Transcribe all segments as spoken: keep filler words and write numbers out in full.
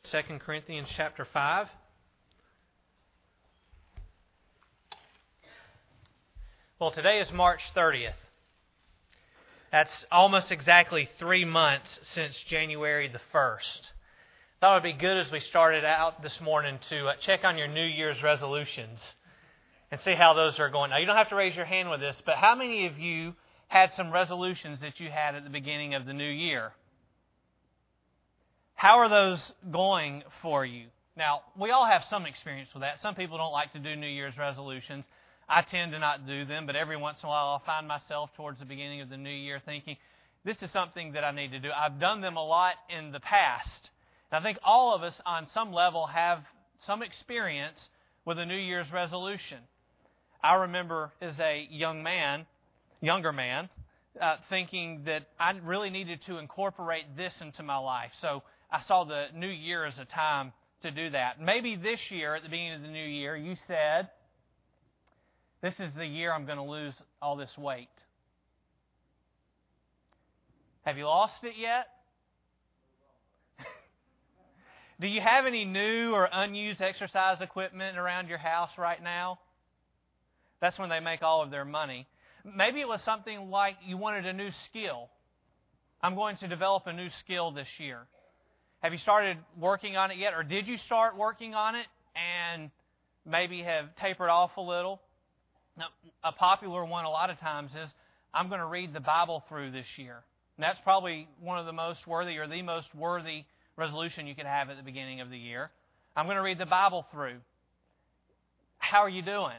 Second Corinthians chapter five. Well, today is March thirtieth. That's almost exactly three months since January the first. Thought it would be good as we started out this morning to uh, check on your New Year's resolutions and see how those are going. Now, you don't have to raise your hand with this, but how many of you had some resolutions that you had at the beginning of the new year? How are those going for you? Now, we all have some experience with that. Some people don't like to do New Year's resolutions. I tend to not do them, but every once in a while I'll find myself towards the beginning of the new year thinking, this is something that I need to do. I've done them a lot in the past. And I think all of us on some level have some experience with a New Year's resolution. I remember as a young man, younger man, uh, thinking that I really needed to incorporate this into my life. So I saw the new year as a time to do that. Maybe this year, at the beginning of the new year, you said, this is the year I'm going to lose all this weight. Have you lost it yet? Do you have any new or unused exercise equipment around your house right now? That's when they make all of their money. Maybe it was something like you wanted a new skill. I'm going to develop a new skill this year. Have you started working on it yet? Or did you start working on it and maybe have tapered off a little? Now, a popular one a lot of times is, I'm going to read the Bible through this year. And that's probably one of the most worthy or the most worthy resolution you could have at the beginning of the year. I'm going to read the Bible through. How are you doing?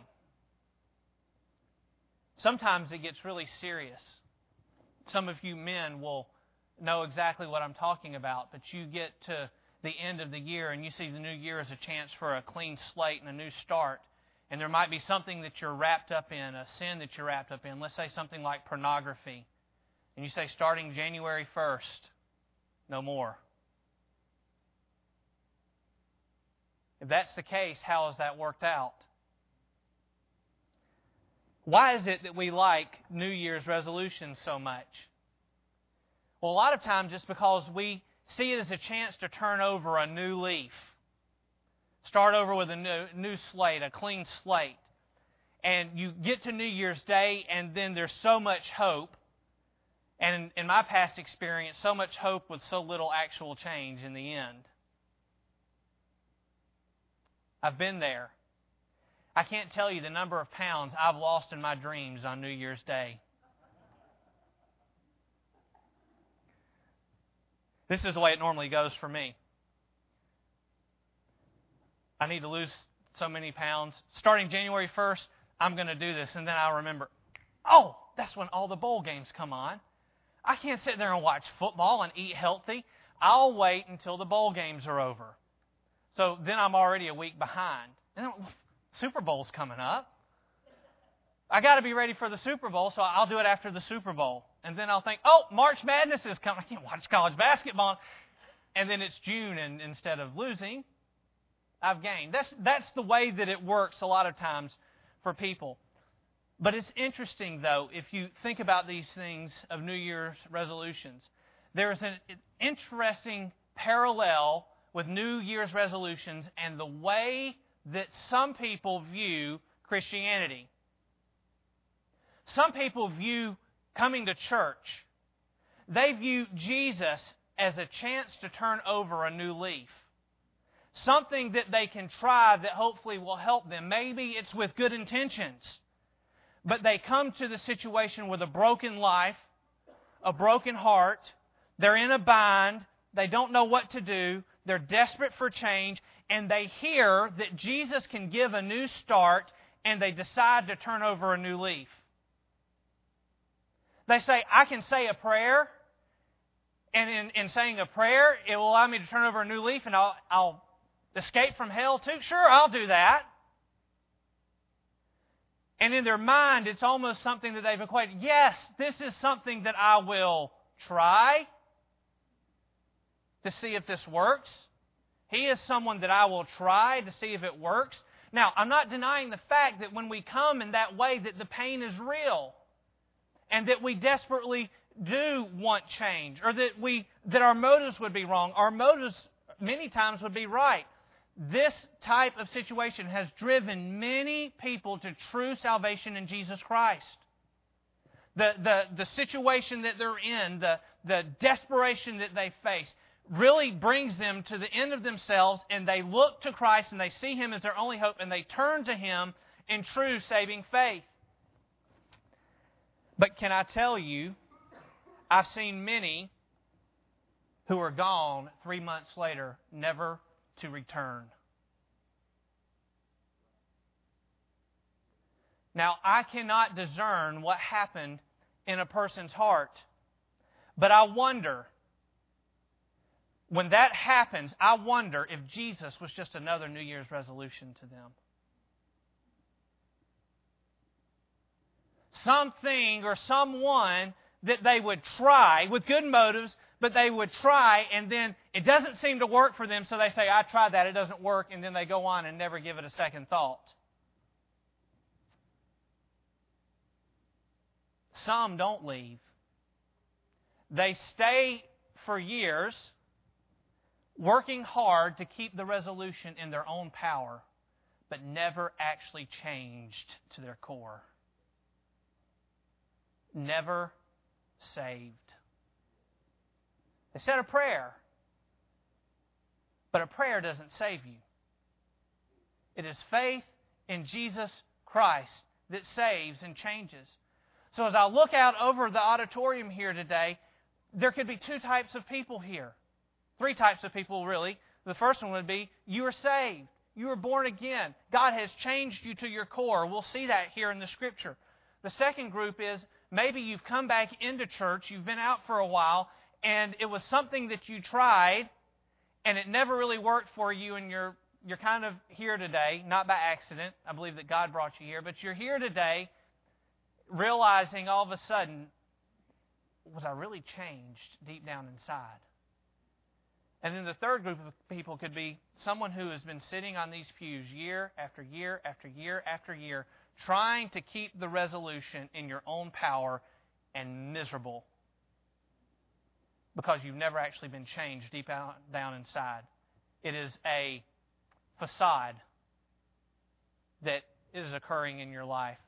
Sometimes it gets really serious. Some of you men will know exactly what I'm talking about, but you get to the end of the year and you see the new year as a chance for a clean slate and a new start. And there might be something that you're wrapped up in, a sin that you're wrapped up in. Let's say something like pornography. And you say, starting January first, no more. If that's the case, how has that worked out? Why is it that we like New Year's resolutions so much? Well, a lot of times it's because we see it as a chance to turn over a new leaf. Start over with a new, new slate, a clean slate. And you get to New Year's Day and then there's so much hope. And in, in my past experience, so much hope with so little actual change in the end. I've been there. I can't tell you the number of pounds I've lost in my dreams on New Year's Day. This is the way it normally goes for me. I need to lose so many pounds. Starting January first, I'm going to do this. And then I'll remember, oh, that's when all the bowl games come on. I can't sit there and watch football and eat healthy. I'll wait until the bowl games are over. So then I'm already a week behind. And then, Super Bowl's coming up. I got to be ready for the Super Bowl, so I'll do it after the Super Bowl. And then I'll think, oh, March Madness is coming. I can't watch college basketball. And then it's June, and instead of losing, I've gained. That's, that's the way that it works a lot of times for people. But it's interesting, though, if you think about these things of New Year's resolutions. There's an interesting parallel with New Year's resolutions and the way that some people view Christianity. Some people view coming to church. They view Jesus as a chance to turn over a new leaf. Something that they can try that hopefully will help them. Maybe it's with good intentions. But they come to the situation with a broken life, a broken heart. They're in a bind. They don't know what to do. They're desperate for change. And they hear that Jesus can give a new start, and they decide to turn over a new leaf. They say, I can say a prayer, and in, in saying a prayer, it will allow me to turn over a new leaf, and I'll, I'll escape from hell too? Sure, I'll do that. And in their mind, it's almost something that they've equated. Yes, this is something that I will try to see if this works. He is someone that I will try to see if it works. Now, I'm not denying the fact that when we come in that way, that the pain is real. And that we desperately do want change. Or that we that our motives would be wrong. Our motives many times would be right. This type of situation has driven many people to true salvation in Jesus Christ. The, the, the situation that they're in, the, the desperation that they face, really brings them to the end of themselves, and they look to Christ and they see Him as their only hope, and they turn to Him in true saving faith. But can I tell you, I've seen many who are gone three months later, never to return. Now, I cannot discern what happened in a person's heart, but I wonder, when that happens, I wonder if Jesus was just another New Year's resolution to them. Something or someone that they would try with good motives, but they would try, and then it doesn't seem to work for them, so they say, I tried that, it doesn't work, and then they go on and never give it a second thought. Some don't leave. They stay for years, working hard to keep the resolution in their own power, but never actually changed to their core. Never saved. They said a prayer, but a prayer doesn't save you. It is faith in Jesus Christ that saves and changes. So as I look out over the auditorium here today, there could be two types of people here. Three types of people, really. The first one would be, you are saved. You are born again. God has changed you to your core. We'll see that here in the Scripture. The second group is, maybe you've come back into church, you've been out for a while, and it was something that you tried, and it never really worked for you, and you're you're kind of here today, not by accident. I believe that God brought you here, but you're here today realizing all of a sudden, was I really changed deep down inside? And then the third group of people could be someone who has been sitting on these pews year after year after year after year, trying to keep the resolution in your own power and miserable because you've never actually been changed deep down inside. It is a facade that is occurring in your life.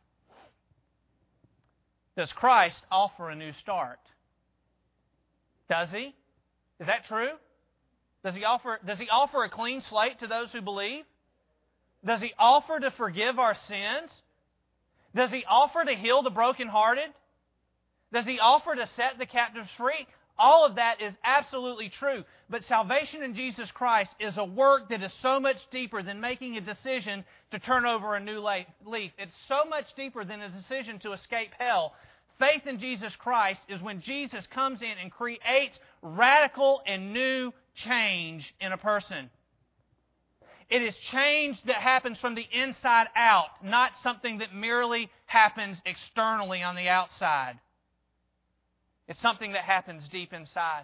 Does Christ offer a new start? Does He? Is that true? Does He offer, does He offer a clean slate to those who believe? Does He offer to forgive our sins? Does He offer to heal the brokenhearted? Does He offer to set the captives free? All of that is absolutely true. But salvation in Jesus Christ is a work that is so much deeper than making a decision to turn over a new leaf. It's so much deeper than a decision to escape hell. Faith in Jesus Christ is when Jesus comes in and creates radical and new change in a person. It is change that happens from the inside out, not something that merely happens externally on the outside. It's something that happens deep inside.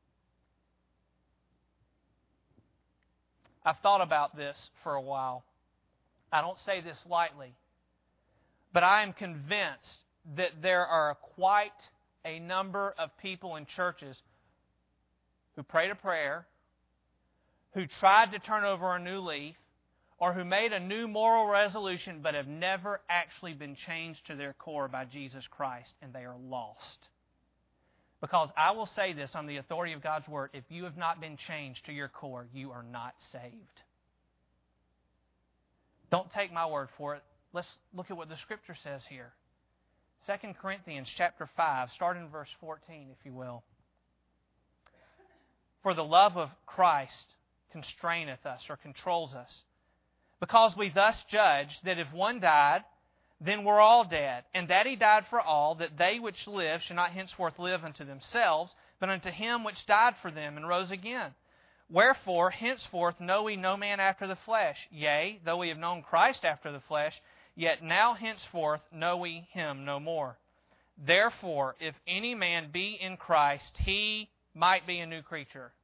I've thought about this for a while. I don't say this lightly, but I am convinced that there are quite a number of people in churches who prayed a prayer, who tried to turn over a new leaf, or who made a new moral resolution but have never actually been changed to their core by Jesus Christ, and they are lost. Because I will say this on the authority of God's Word, if you have not been changed to your core, you are not saved. Don't take my word for it. Let's look at what the Scripture says here. Second Corinthians chapter five, start in verse fourteen, if you will. For the love of Christ constraineth us, or controls us, because we thus judge that if one died, then we're all dead, and that He died for all, that they which live should not henceforth live unto themselves, but unto Him which died for them and rose again. Wherefore, henceforth know we no man after the flesh. Yea, though we have known Christ after the flesh, yet now henceforth know we Him no more. Therefore, if any man be in Christ, he might be a new creature.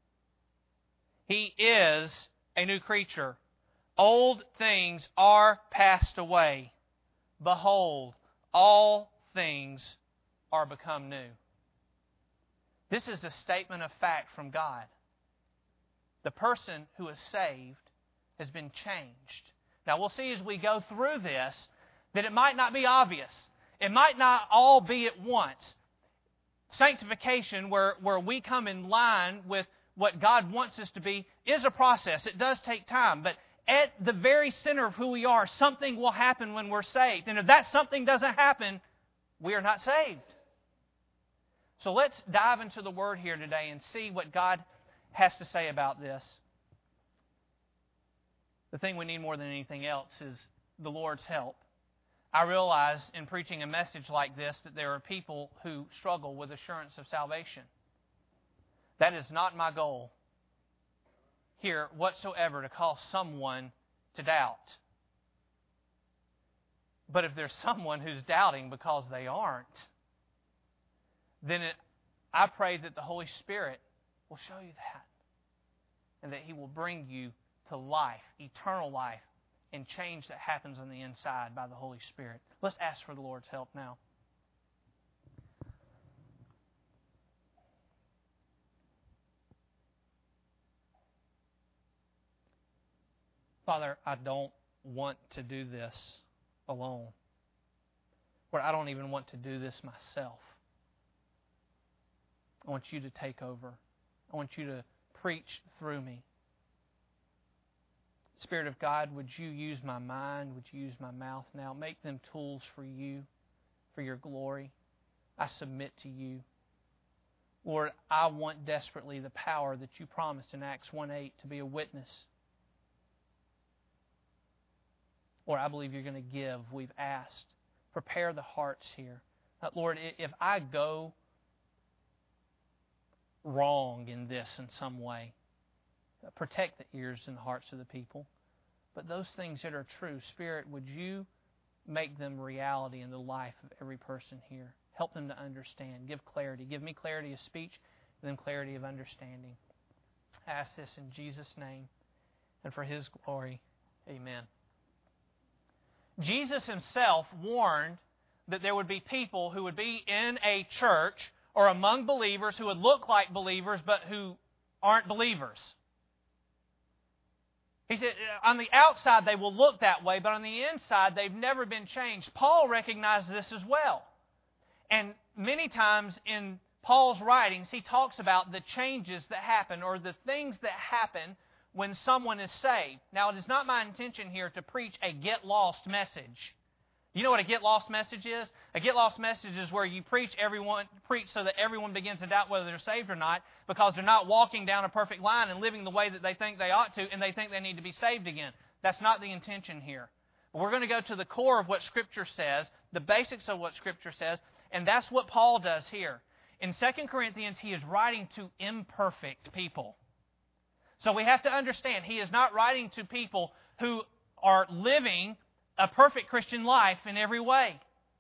He is a new creature. Old things are passed away. Behold, all things are become new. This is a statement of fact from God. The person who is saved has been changed. Now, we'll see as we go through this that it might not be obvious. It might not all be at once. Sanctification, where, where we come in line with what God wants us to be, is a process. It does take time. But at the very center of who we are, something will happen when we're saved. And if that something doesn't happen, we are not saved. So let's dive into the Word here today and see what God has to say about this. The thing we need more than anything else is the Lord's help. I realize in preaching a message like this that there are people who struggle with assurance of salvation. That is not my goal here whatsoever, to cause someone to doubt. But if there's someone who's doubting because they aren't, then it, I pray that the Holy Spirit will show you that, and that He will bring you to life, eternal life, and change that happens on the inside by the Holy Spirit. Let's ask for the Lord's help now. Father, I don't want to do this alone. Lord, I don't even want to do this myself. I want You to take over. I want You to preach through me. Spirit of God, would You use my mind? Would You use my mouth now? Make them tools for You, for Your glory. I submit to You. Lord, I want desperately the power that You promised in Acts one eight to be a witness. Lord, I believe You're going to give. We've asked. Prepare the hearts here. Lord, if I go wrong in this in some way, protect the ears and hearts of the people. But those things that are true, Spirit, would You make them reality in the life of every person here? Help them to understand. Give clarity. Give me clarity of speech, and then clarity of understanding. I ask this in Jesus' name, and for His glory. Amen. Jesus Himself warned that there would be people who would be in a church or among believers who would look like believers but who aren't believers. He said, on the outside they will look that way, but on the inside they've never been changed. Paul recognized this as well. And many times in Paul's writings, he talks about the changes that happen or the things that happen when someone is saved. Now, it is not my intention here to preach a get lost message. You know what a get lost message is? A get lost message is where you preach everyone preach so that everyone begins to doubt whether they're saved or not because they're not walking down a perfect line and living the way that they think they ought to, and they think they need to be saved again. That's not the intention here. We're going to go to the core of what Scripture says, the basics of what Scripture says, and that's what Paul does here. In Second Corinthians, he is writing to imperfect people. So we have to understand, he is not writing to people who are living a perfect Christian life in every way.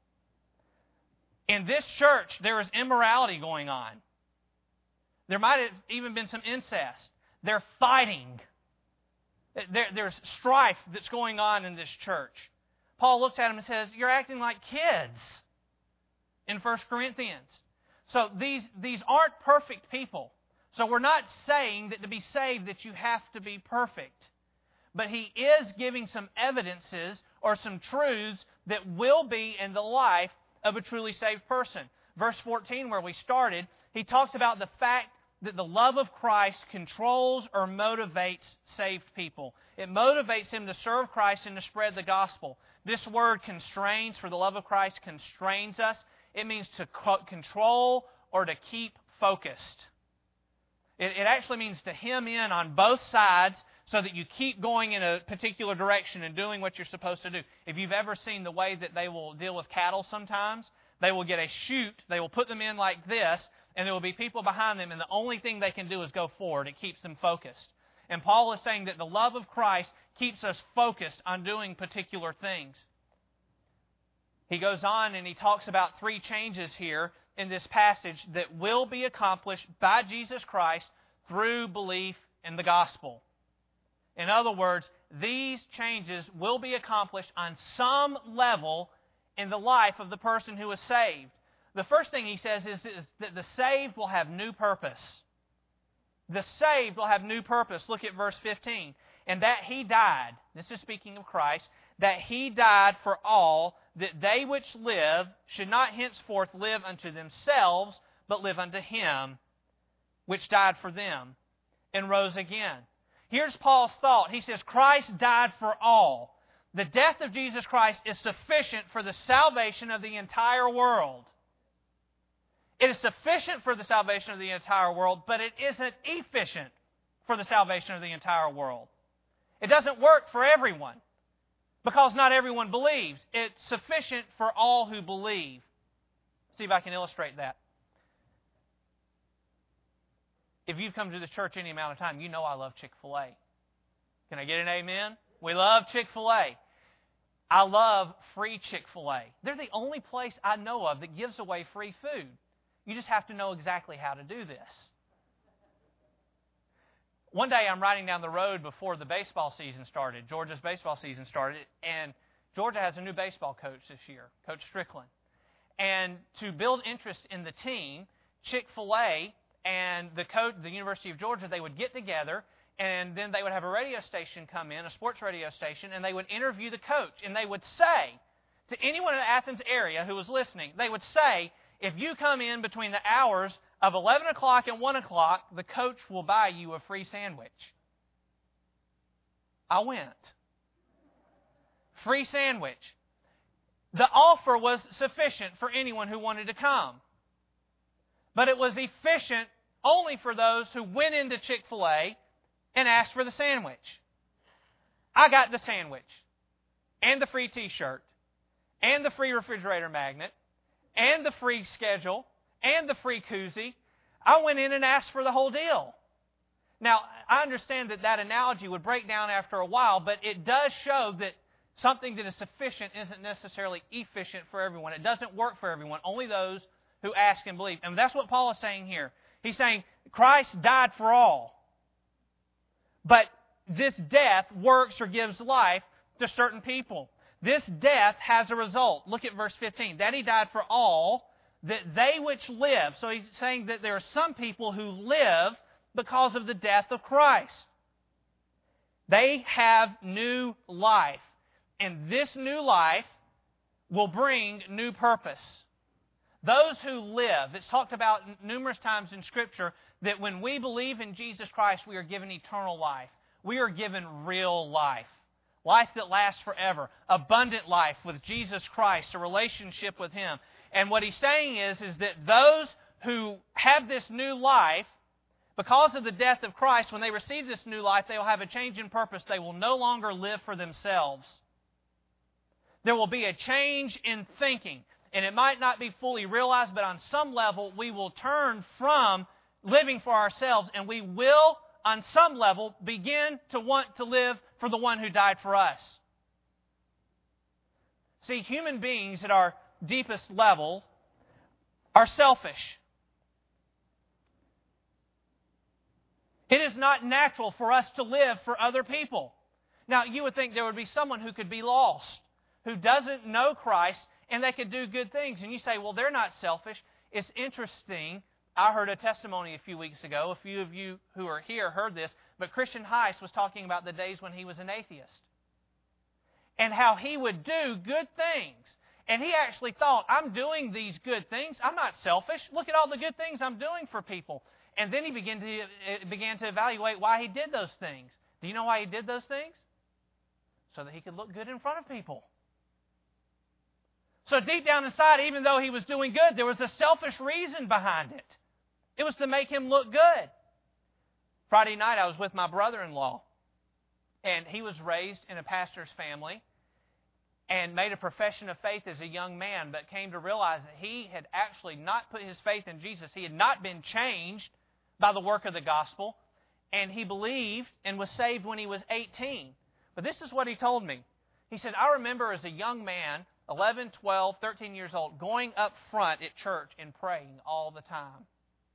In this church, there is immorality going on. There might have even been some incest. They're fighting. There, there's strife that's going on in this church. Paul looks at them and says, you're acting like kids in First Corinthians. So these, these aren't perfect people. So we're not saying that to be saved that you have to be perfect. But he is giving some evidences or some truths that will be in the life of a truly saved person. Verse fourteen, where we started, he talks about the fact that the love of Christ controls or motivates saved people. It motivates him to serve Christ and to spread the gospel. This word constrains, for the love of Christ constrains us. It means to control or to keep focused. It, it actually means to hem in on both sides so that you keep going in a particular direction and doing what you're supposed to do. If you've ever seen the way that they will deal with cattle sometimes, they will get a chute, they will put them in like this, and there will be people behind them, and the only thing they can do is go forward. It keeps them focused. And Paul is saying that the love of Christ keeps us focused on doing particular things. He goes on and he talks about three changes here in this passage that will be accomplished by Jesus Christ through belief in the gospel. In other words, these changes will be accomplished on some level in the life of the person who is saved. The first thing he says is, is that the saved will have new purpose. The saved will have new purpose. Look at verse fifteen. And that He died, this is speaking of Christ, that He died for all, that they which live should not henceforth live unto themselves, but live unto Him which died for them and rose again. Here's Paul's thought. He says, Christ died for all. The death of Jesus Christ is sufficient for the salvation of the entire world. It is sufficient for the salvation of the entire world, but it isn't efficient for the salvation of the entire world. It doesn't work for everyone because not everyone believes. It's sufficient for all who believe. See if I can illustrate that. If you've come to the church any amount of time, you know I love Chick-fil-A. Can I get an amen? We love Chick-fil-A. I love free Chick-fil-A. They're the only place I know of that gives away free food. You just have to know exactly how to do this. One day I'm riding down the road before the baseball season started. Georgia's baseball season started, and Georgia has a new baseball coach this year, Coach Strickland. And to build interest in the team, Chick-fil-A and the coach, the University of Georgia, they would get together, and then they would have a radio station come in, a sports radio station, and they would interview the coach. And they would say to anyone in the Athens area who was listening, they would say, if you come in between the hours of eleven o'clock and one o'clock, the coach will buy you a free sandwich. I went. Free sandwich. The offer was sufficient for anyone who wanted to come. But it was efficient only for those who went into Chick-fil-A and asked for the sandwich. I got the sandwich, and the free T-shirt, and the free refrigerator magnet, and the free schedule, and the free koozie. I went in and asked for the whole deal. Now, I understand that that analogy would break down after a while, but it does show that something that is sufficient isn't necessarily efficient for everyone. It doesn't work for everyone, only those who ask and believe. And that's what Paul is saying here. He's saying Christ died for all. But this death works or gives life to certain people. This death has a result. Look at verse fifteen. That He died for all, that they which live. So he's saying that there are some people who live because of the death of Christ. They have new life. And this new life will bring new purpose. Those who live, it's talked about numerous times in Scripture that when we believe in Jesus Christ, we are given eternal life. We are given real life. Life that lasts forever. Abundant life with Jesus Christ, a relationship with Him. And what he's saying is, is that those who have this new life, because of the death of Christ, when they receive this new life, they will have a change in purpose. They will no longer live for themselves. There will be a change in thinking. And it might not be fully realized, but on some level, we will turn from living for ourselves, and we will, on some level, begin to want to live for the one who died for us. See, human beings at our deepest level are selfish. It is not natural for us to live for other people. Now, you would think there would be someone who could be lost, who doesn't know Christ, and they could do good things. And you say, well, they're not selfish. It's interesting. I heard a testimony a few weeks ago. A few of you who are here heard this. But Christian Heiss was talking about the days when he was an atheist. And how he would do good things. And he actually thought, I'm doing these good things. I'm not selfish. Look at all the good things I'm doing for people. And then he began to, began to evaluate why he did those things. Do you know why he did those things? So that he could look good in front of people. So deep down inside, even though he was doing good, there was a selfish reason behind it. It was to make him look good. Friday night, I was with my brother-in-law. And he was raised in a pastor's family and made a profession of faith as a young man, but came to realize that he had actually not put his faith in Jesus. He had not been changed by the work of the gospel. And he believed and was saved when he was eighteen. But this is what he told me. He said, I remember as a young man, eleven, twelve, thirteen years old, going up front at church and praying all the time.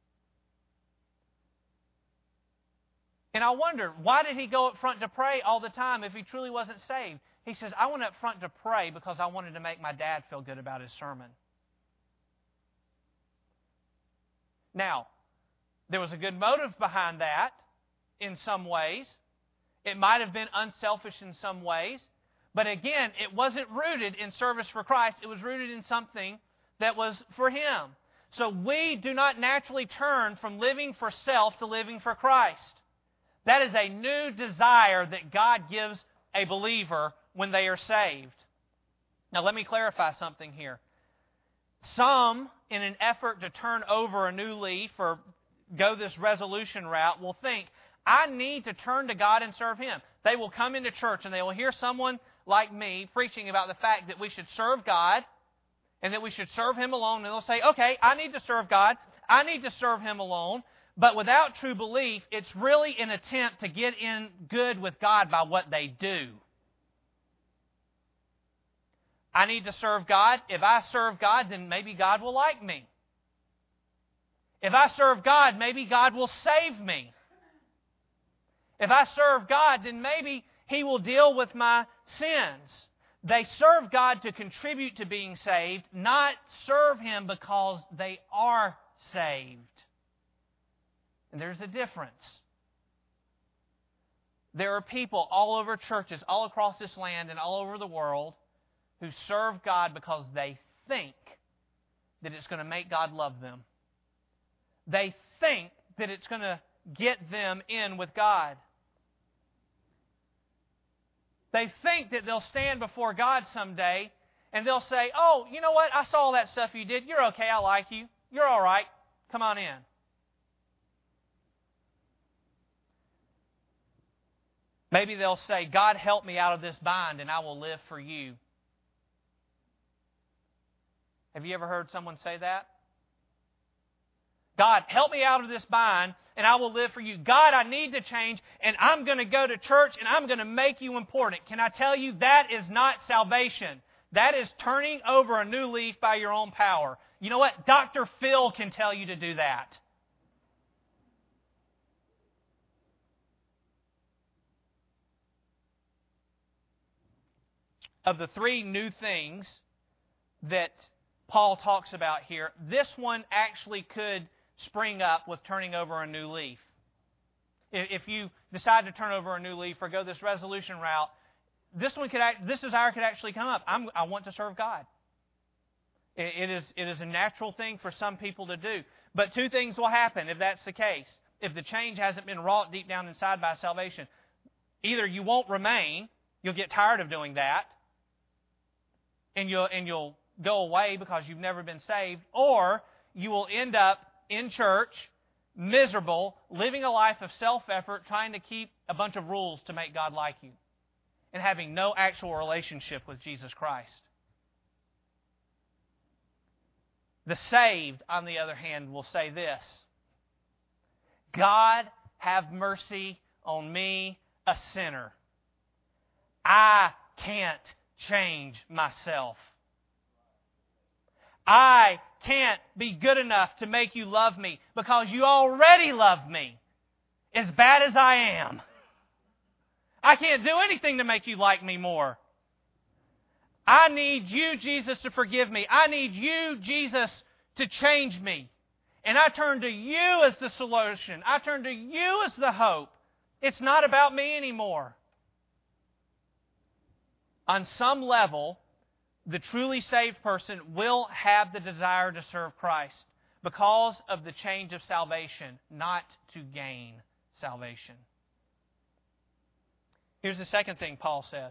And I wondered, why did he go up front to pray all the time if he truly wasn't saved? He says, I went up front to pray because I wanted to make my dad feel good about his sermon. Now, There was a good motive behind that in some ways. It might have been unselfish in some ways. But again, it wasn't rooted in service for Christ. It was rooted in something that was for Him. So we do not naturally turn from living for self to living for Christ. That is a new desire that God gives a believer when they are saved. Now let me clarify something here. Some, in an effort to turn over a new leaf or go this resolution route, will think, I need to turn to God and serve Him. They will come into church and they will hear someone like me preaching about the fact that we should serve God and that we should serve Him alone. And they'll say, okay, I need to serve God. I need to serve Him alone. But without true belief, it's really an attempt to get in good with God by what they do. I need to serve God. If I serve God, then maybe God will like me. If I serve God, maybe God will save me. If I serve God, then maybe He will deal with my sins. They serve God to contribute to being saved, not serve Him because they are saved. And there's a difference. There are people all over churches, all across this land and all over the world, who serve God because they think that it's going to make God love them. They think that it's going to get them in with God. They think that they'll stand before God someday and they'll say, oh, you know what? I saw all that stuff you did. You're okay. I like you. You're all right. Come on in. Maybe they'll say, God, help me out of this bind and I will live for you. Have you ever heard someone say that? God, help me out of this bind and I will live for you. God, I need to change and I'm going to go to church and I'm going to make you important. Can I tell you, that is not salvation. That is turning over a new leaf by your own power. You know what? Doctor Phil can tell you to do that. Of the three new things that Paul talks about here, this one actually could spring up with turning over a new leaf. If you decide to turn over a new leaf or go this resolution route, this one could, this desire could actually come up. I'm, I want to serve God. It, it is, it is a natural thing for some people to do. But two things will happen if that's the case. If the change hasn't been wrought deep down inside by salvation, either you won't remain, you'll get tired of doing that, and you'll and you'll go away because you've never been saved, or you will end up in church, miserable, living a life of self-effort, trying to keep a bunch of rules to make God like you, and having no actual relationship with Jesus Christ. The saved, on the other hand, will say this: God, have mercy on me, a sinner. I can't change myself. I can't be good enough to make you love me because you already love me as bad as I am. I can't do anything to make you like me more. I need you, Jesus, to forgive me. I need you, Jesus, to change me. And I turn to you as the solution. I turn to you as the hope. It's not about me anymore. On some level, the truly saved person will have the desire to serve Christ because of the change of salvation, not to gain salvation. Here's the second thing Paul says.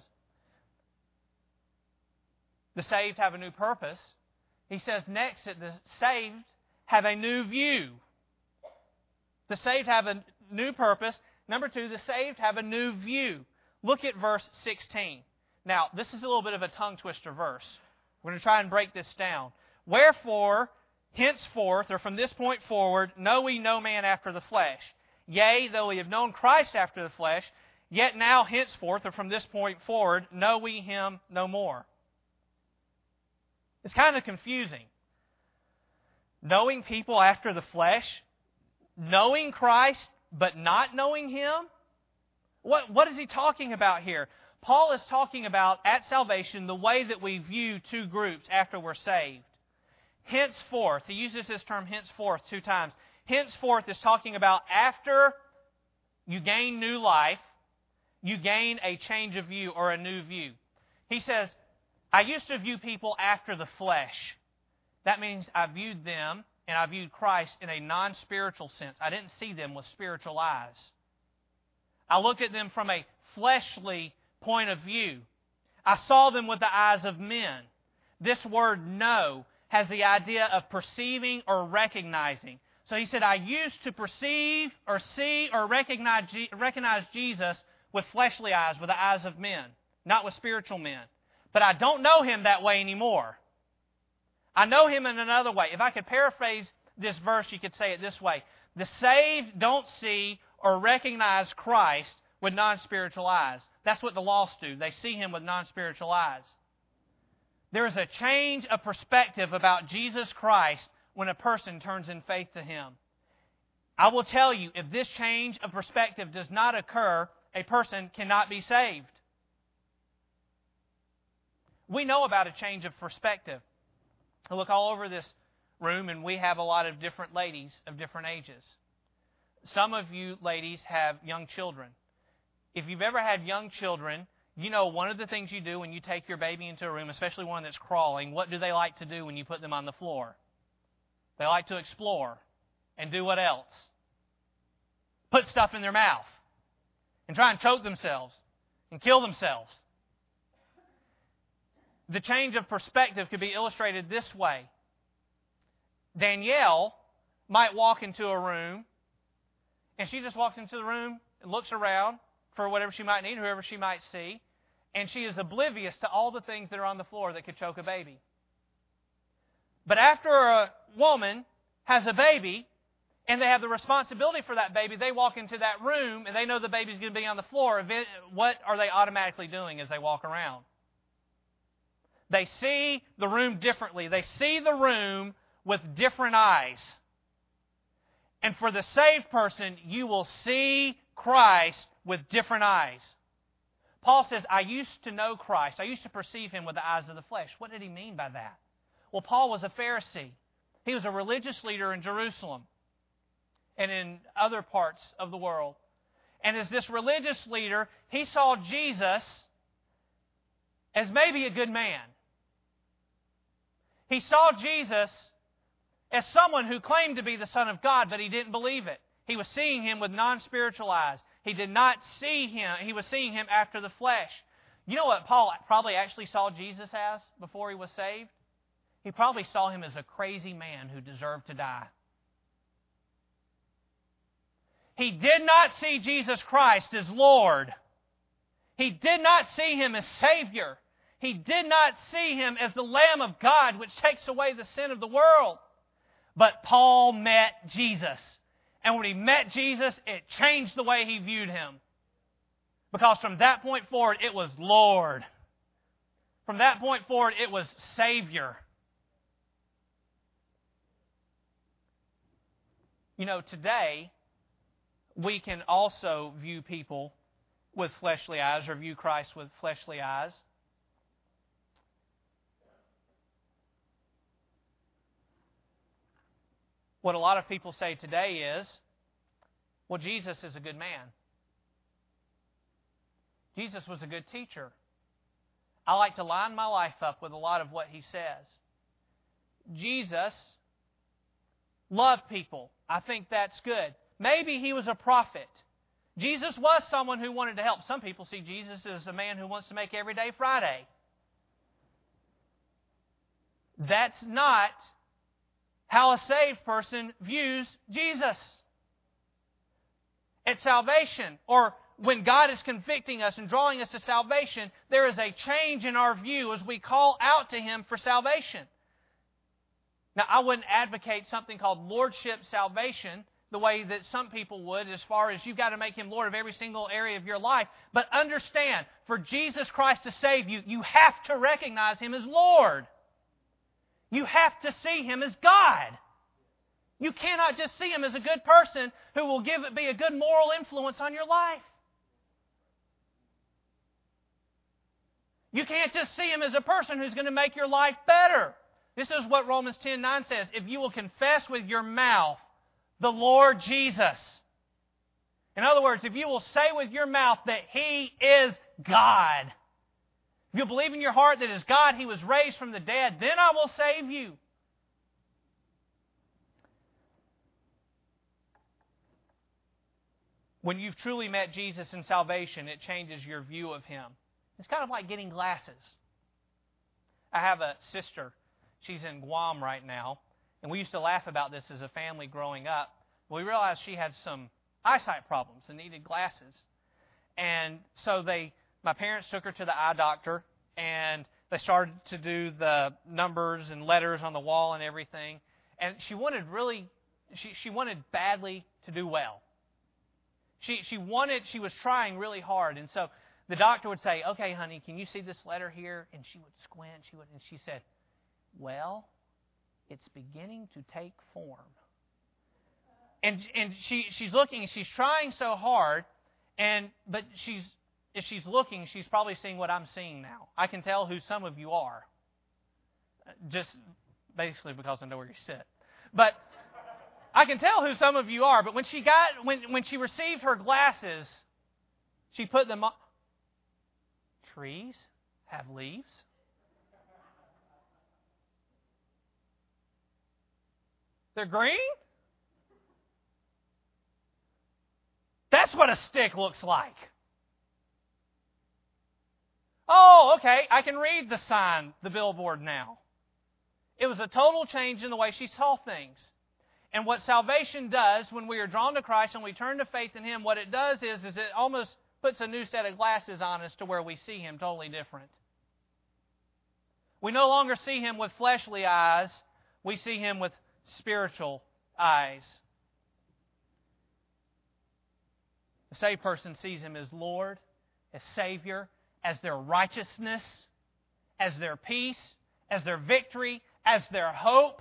The saved have a new purpose. He says next that the saved have a new view. The saved have a new purpose. Number two, the saved have a new view. Look at verse sixteen. Now, this is a little bit of a tongue twister verse. We're going to try and break this down. Wherefore, henceforth, or from this point forward, know we no man after the flesh. Yea, though we have known Christ after the flesh, yet now henceforth, or from this point forward, know we Him no more. It's kind of confusing. Knowing people after the flesh, knowing Christ, but not knowing Him? What, what is he talking about here? Paul is talking about, at salvation, the way that we view two groups after we're saved. Henceforth, he uses this term henceforth two times. Henceforth is talking about after you gain new life, you gain a change of view or a new view. He says, I used to view people after the flesh. That means I viewed them and I viewed Christ in a non-spiritual sense. I didn't see them with spiritual eyes. I looked at them from a fleshly point of view. I saw them with the eyes of men. This word know has the idea of perceiving or recognizing. So he said, I used to perceive or see or recognize, recognize Jesus with fleshly eyes, with the eyes of men, not with spiritual men. But I don't know Him that way anymore. I know Him in another way. If I could paraphrase this verse, you could say it this way. The saved don't see or recognize Christ with non-spiritual eyes. That's what the lost do. They see Him with non-spiritual eyes. There is a change of perspective about Jesus Christ when a person turns in faith to Him. I will tell you, if this change of perspective does not occur, a person cannot be saved. We know about a change of perspective. I look all over this room, and we have a lot of different ladies of different ages. Some of you ladies have young children. If you've ever had young children, you know one of the things you do when you take your baby into a room, especially one that's crawling, what do they like to do when you put them on the floor? They like to explore. And do what else? Put stuff in their mouth. And try and choke themselves. And kill themselves. The change of perspective could be illustrated this way. Danielle might walk into a room, and she just walks into the room and looks around for whatever she might need, whoever she might see, and she is oblivious to all the things that are on the floor that could choke a baby. But after a woman has a baby, and they have the responsibility for that baby, they walk into that room, and they know the baby's going to be on the floor. What are they automatically doing as they walk around? They see the room differently. They see the room with different eyes. And for the saved person, you will see Christ with different eyes. Paul says, I used to know Christ. I used to perceive Him with the eyes of the flesh. What did he mean by that? Well, Paul was a Pharisee. He was a religious leader in Jerusalem and in other parts of the world. And as this religious leader, he saw Jesus as maybe a good man. He saw Jesus as someone who claimed to be the Son of God, but he didn't believe it. He was seeing Him with non-spiritual eyes. He did not see Him. He was seeing Him after the flesh. You know what Paul probably actually saw Jesus as before he was saved? He probably saw Him as a crazy man who deserved to die. He did not see Jesus Christ as Lord. He did not see Him as Savior. He did not see Him as the Lamb of God which takes away the sin of the world. But Paul met Jesus. And when he met Jesus, it changed the way he viewed Him. Because from that point forward, it was Lord. From that point forward, it was Savior. You know, today, we can also view people with fleshly eyes or view Christ with fleshly eyes. What a lot of people say today is, well, Jesus is a good man. Jesus was a good teacher. I like to line my life up with a lot of what He says. Jesus loved people. I think that's good. Maybe He was a prophet. Jesus was someone who wanted to help. Some people see Jesus as a man who wants to make every day Friday. That's not how a saved person views Jesus. At salvation, or when God is convicting us and drawing us to salvation, there is a change in our view as we call out to Him for salvation. Now, I wouldn't advocate something called lordship salvation the way that some people would, as far as you've got to make Him Lord of every single area of your life. But understand, for Jesus Christ to save you, you have to recognize Him as Lord. You have to see Him as God. You cannot just see Him as a good person who will give it be a good moral influence on your life. You can't just see Him as a person who's going to make your life better. This is what Romans ten nine says. If you will confess with your mouth the Lord Jesus. In other words, if you will say with your mouth that He is God, if you believe in your heart that He is God, He was raised from the dead, then I will save you. When you've truly met Jesus in salvation, it changes your view of Him. It's kind of like getting glasses. I have a sister. She's in Guam right now. And we used to laugh about this as a family growing up. We realized she had some eyesight problems and needed glasses. And so they, my parents took her to the eye doctor, and they started to do the numbers and letters on the wall and everything. And she wanted really, she, she wanted badly to do well. She she wanted, she was trying really hard. And so the doctor would say, okay, honey, can you see this letter here? And she would squint, she would, and she said, well, it's beginning to take form. And and she she's looking, she's trying so hard, and but she's if she's looking, she's probably seeing what I'm seeing now. I can tell who some of you are, just basically because I know where you sit. But I can tell who some of you are. But when she got when when she received her glasses, she put them on. Trees have leaves. They're green? That's what a stick looks like. Oh, okay, I can read the sign, the billboard now. It was a total change in the way she saw things. And what salvation does when we are drawn to Christ and we turn to faith in Him, what it does is, is it almost puts a new set of glasses on us to where we see Him totally different. We no longer see Him with fleshly eyes. We see Him with spiritual eyes. The saved person sees Him as Lord, as Savior, as their righteousness, as their peace, as their victory, as their hope.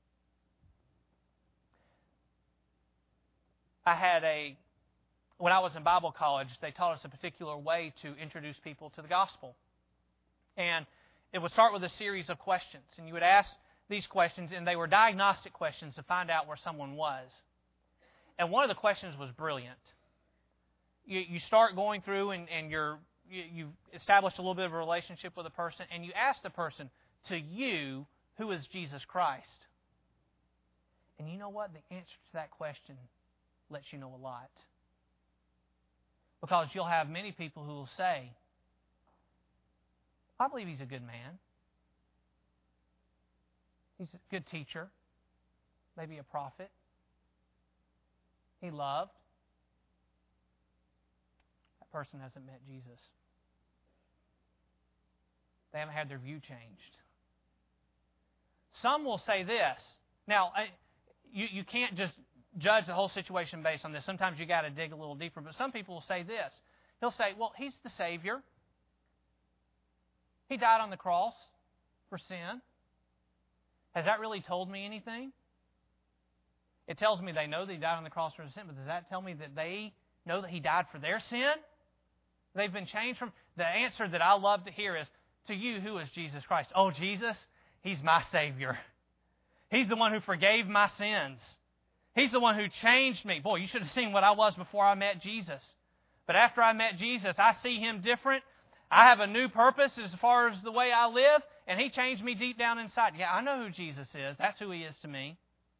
I had a, when I was in Bible college, they taught us a particular way to introduce people to the gospel. And it would start with a series of questions. And you would ask these questions, and they were diagnostic questions to find out where someone was. And one of the questions was brilliant. You, you start going through, and, and you're, you, you've established a little bit of a relationship with a person, and you ask the person, to you, who is Jesus Christ? And you know what? The answer to that question lets you know a lot. Because you'll have many people who will say, I believe He's a good man. He's a good teacher. Maybe a prophet. He loved. That person hasn't met Jesus. They haven't had their view changed. Some will say this. Now, you, you can't just judge the whole situation based on this. Sometimes you got to dig a little deeper. But some people will say this. He'll say, well, He's the Savior. He died on the cross for sin. Has that really told me anything? It tells me they know that He died on the cross for sin, but does that tell me that they know that He died for their sin? They've been changed from... The answer that I love to hear is, to you, who is Jesus Christ? Oh, Jesus, He's my Savior. He's the one who forgave my sins. He's the one who changed me. Boy, you should have seen what I was before I met Jesus. But after I met Jesus, I see Him different. I have a new purpose as far as the way I live, and He changed me deep down inside. Yeah, I know who Jesus is. That's who He is to me.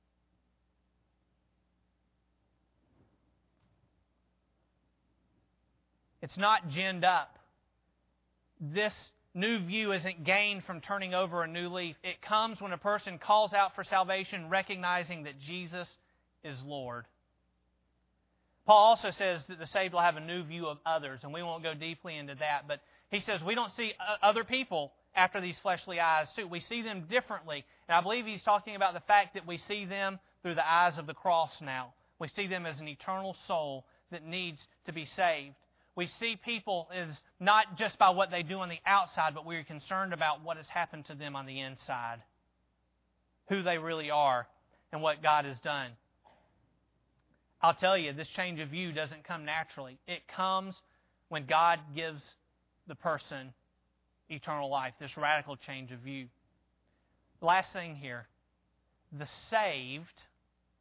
It's not ginned up. This new view isn't gained from turning over a new leaf. It comes when a person calls out for salvation, recognizing that Jesus is Lord. Paul also says that the saved will have a new view of others, and we won't go deeply into that, but he says we don't see other people after these fleshly eyes too. We see them differently, and I believe he's talking about the fact that we see them through the eyes of the cross now. We see them as an eternal soul that needs to be saved. We see people as not just by what they do on the outside, but we're concerned about what has happened to them on the inside, who they really are, and what God has done. I'll tell you, this change of view doesn't come naturally. It comes when God gives the person eternal life, this radical change of view. Last thing here, the saved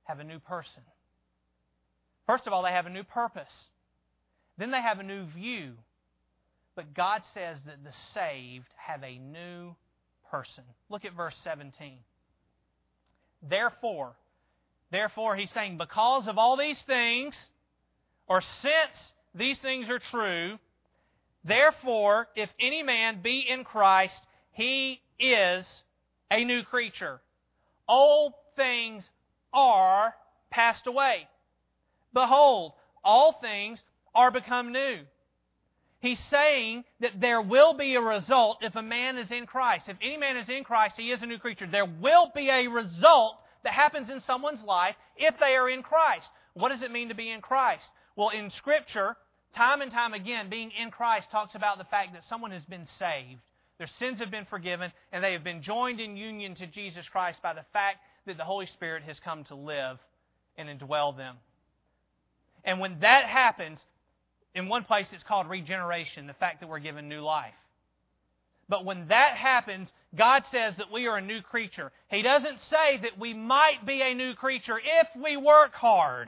have a new person. First of all, they have a new purpose. Then they have a new view. But God says that the saved have a new person. Look at verse seventeen. Therefore, therefore, he's saying, because of all these things, or since these things are true, therefore, if any man be in Christ, he is a new creature. Old things are passed away. Behold, all things are become new. He's saying that there will be a result if a man is in Christ. If any man is in Christ, he is a new creature. There will be a result that happens in someone's life if they are in Christ. What does it mean to be in Christ? Well, in Scripture, time and time again, being in Christ talks about the fact that someone has been saved. Their sins have been forgiven, and they have been joined in union to Jesus Christ by the fact that the Holy Spirit has come to live and indwell them. And when that happens, in one place it's called regeneration, the fact that we're given new life. But when that happens, God says that we are a new creature. He doesn't say that we might be a new creature if we work hard.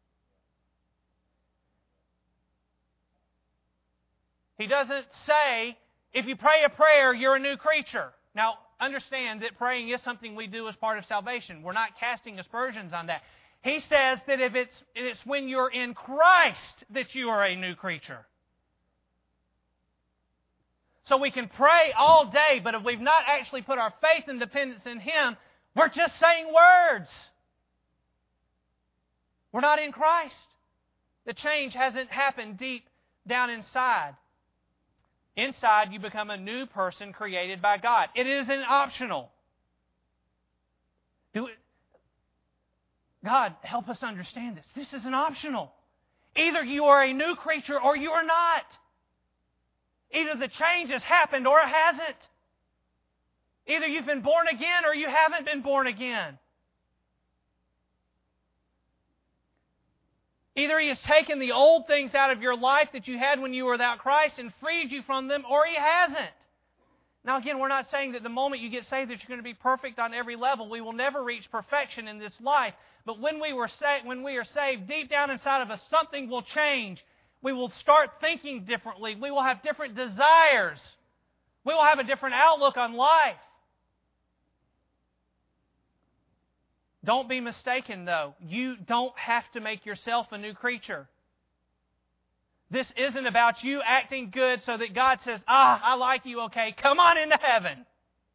He doesn't say, if you pray a prayer, you're a new creature. Now, understand that praying is something we do as part of salvation. We're not casting aspersions on that. He says that if it's, it's when you're in Christ that you are a new creature. So we can pray all day, but if we've not actually put our faith and dependence in Him, we're just saying words. We're not in Christ. The change hasn't happened deep down inside. Inside, you become a new person created by God. It isn't optional. Do it. God, help us understand this. This isn't optional. Either you are a new creature or you are not. Either the change has happened or it hasn't. Either you've been born again or you haven't been born again. Either He has taken the old things out of your life that you had when you were without Christ and freed you from them, or He hasn't. Now again, we're not saying that the moment you get saved that you're going to be perfect on every level. We will never reach perfection in this life. But when we were sa- when we are saved, deep down inside of us, something will change. We will start thinking differently. We will have different desires. We will have a different outlook on life. Don't be mistaken, though. You don't have to make yourself a new creature. This isn't about you acting good so that God says, ah, I like you, okay, come on into heaven.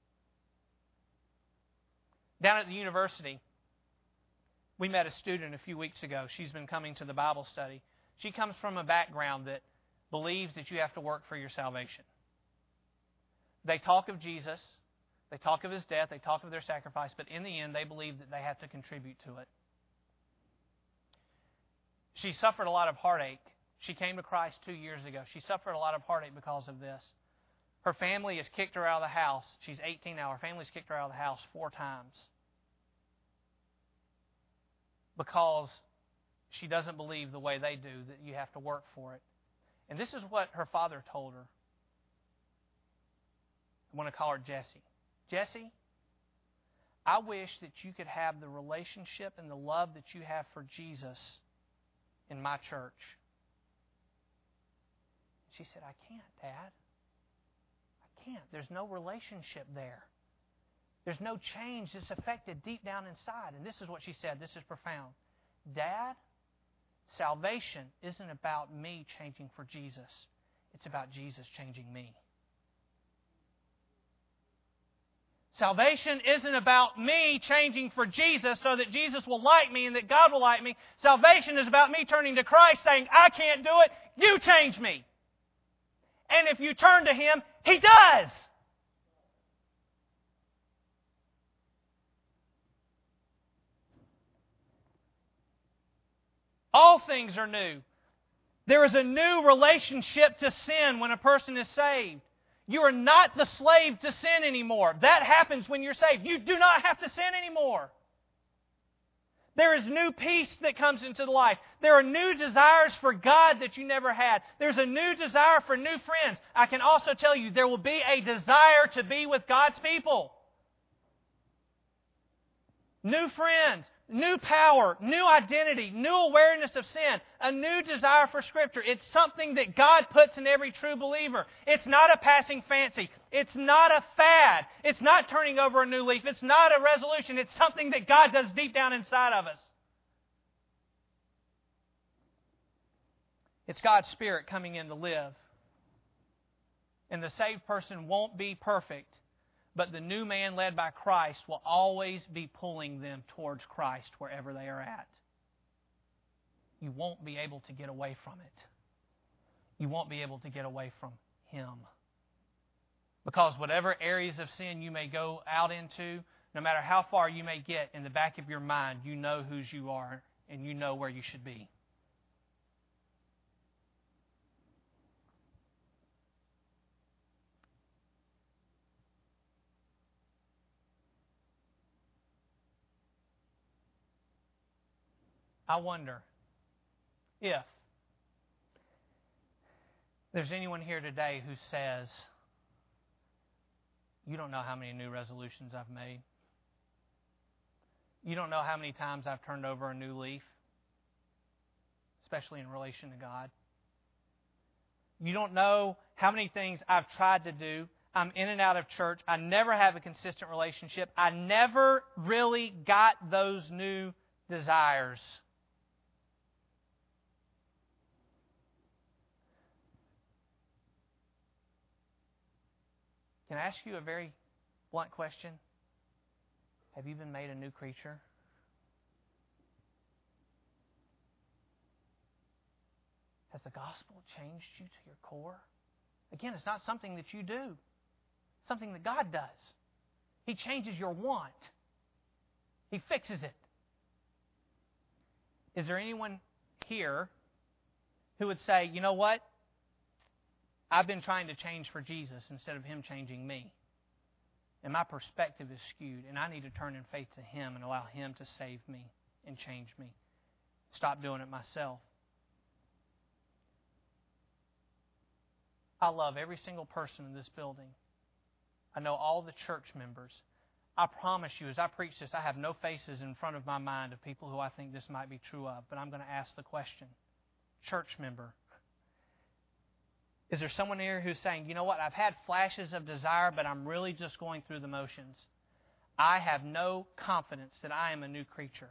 Down at the university, we met a student a few weeks ago. She's been coming to the Bible study. She comes from a background that believes that you have to work for your salvation. They talk of Jesus. They talk of His death, they talk of their sacrifice, but in the end, they believe that they have to contribute to it. She suffered a lot of heartache. She came to Christ two years ago. She suffered a lot of heartache because of this. Her family has kicked her out of the house. She's eighteen now. Her family's kicked her out of the house four times because she doesn't believe the way they do, that you have to work for it. And this is what her father told her. I want to call her Jessie. Jessie, I wish that you could have the relationship and the love that you have for Jesus in my church. She said, I can't, Dad. I can't. There's no relationship there. There's no change that's affected deep down inside. And this is what she said. This is profound. Dad, salvation isn't about me changing for Jesus. It's about Jesus changing me. Salvation isn't about me changing for Jesus so that Jesus will like me and that God will like me. Salvation is about me turning to Christ saying, I can't do it, you change me. And if you turn to Him, He does. All things are new. There is a new relationship to sin when a person is saved. You are not the slave to sin anymore. That happens when you're saved. You do not have to sin anymore. There is new peace that comes into the life. There are new desires for God that you never had. There's a new desire for new friends. I can also tell you there will be a desire to be with God's people. New friends, new power, new identity, new awareness of sin, a new desire for Scripture. It's something that God puts in every true believer. It's not a passing fancy. It's not a fad. It's not turning over a new leaf. It's not a resolution. It's something that God does deep down inside of us. It's God's Spirit coming in to live. And the saved person won't be perfect, but the new man led by Christ will always be pulling them towards Christ wherever they are at. You won't be able to get away from it. You won't be able to get away from Him. Because whatever areas of sin you may go out into, no matter how far you may get, in the back of your mind, you know whose you are and you know where you should be. I wonder if there's anyone here today who says, you don't know how many new resolutions I've made. You don't know how many times I've turned over a new leaf, especially in relation to God. You don't know how many things I've tried to do. I'm in and out of church. I never have a consistent relationship. I never really got those new desires. Can I ask you a very blunt question? Have you been made a new creature? Has the gospel changed you to your core? Again, it's not something that you do. It's something that God does. He changes your want. He fixes it. Is there anyone here who would say, you know what? I've been trying to change for Jesus instead of Him changing me. And my perspective is skewed, and I need to turn in faith to Him and allow Him to save me and change me. Stop doing it myself. I love every single person in this building. I know all the church members. I promise you, as I preach this, I have no faces in front of my mind of people who I think this might be true of, but I'm going to ask the question. Church member, is there someone here who's saying, you know what, I've had flashes of desire, but I'm really just going through the motions. I have no confidence that I am a new creature.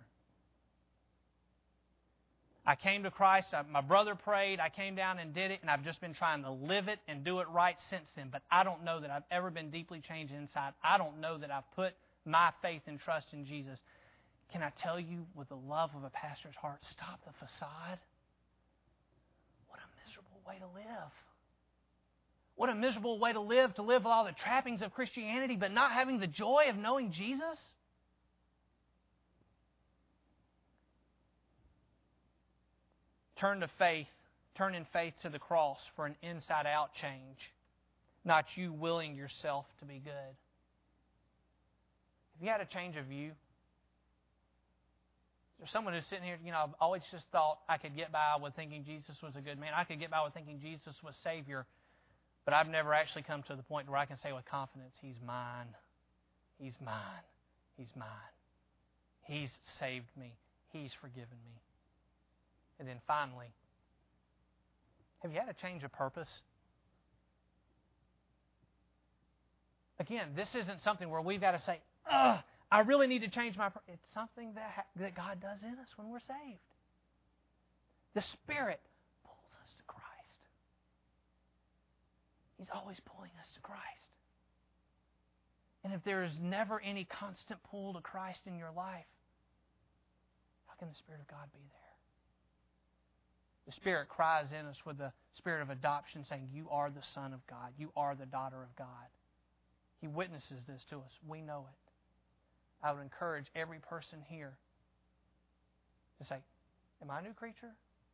I came to Christ, I, my brother prayed, I came down and did it, and I've just been trying to live it and do it right since then, but I don't know that I've ever been deeply changed inside. I don't know that I've put my faith and trust in Jesus. Can I tell you, with the love of a pastor's heart, stop the facade? What a miserable way to live. What a miserable way to live, to live with all the trappings of Christianity, but not having the joy of knowing Jesus. Turn to faith, turn in faith to the cross for an inside-out change, not you willing yourself to be good. Have you had a change of view? There's someone who's sitting here, you know, I've always just thought I could get by with thinking Jesus was a good man. I could get by with thinking Jesus was Savior. But I've never actually come to the point where I can say with confidence, He's mine. He's mine. He's mine. He's saved me. He's forgiven me. And then finally, have you had a change of purpose? Again, this isn't something where we've got to say, ugh, I really need to change my purpose. It's something that, ha- that God does in us when we're saved. The Spirit pulls us to Christ. He's always pulling us to Christ. And if there is never any constant pull to Christ in your life, how can the Spirit of God be there? The Spirit cries in us with the spirit of adoption, saying, you are the Son of God. You are the daughter of God. He witnesses this to us. We know it. I would encourage every person here to say, am I a new creature?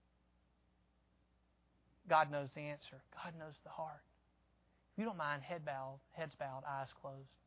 God knows the answer. God knows the heart. If you don't mind, head bowed, heads bowed, eyes closed.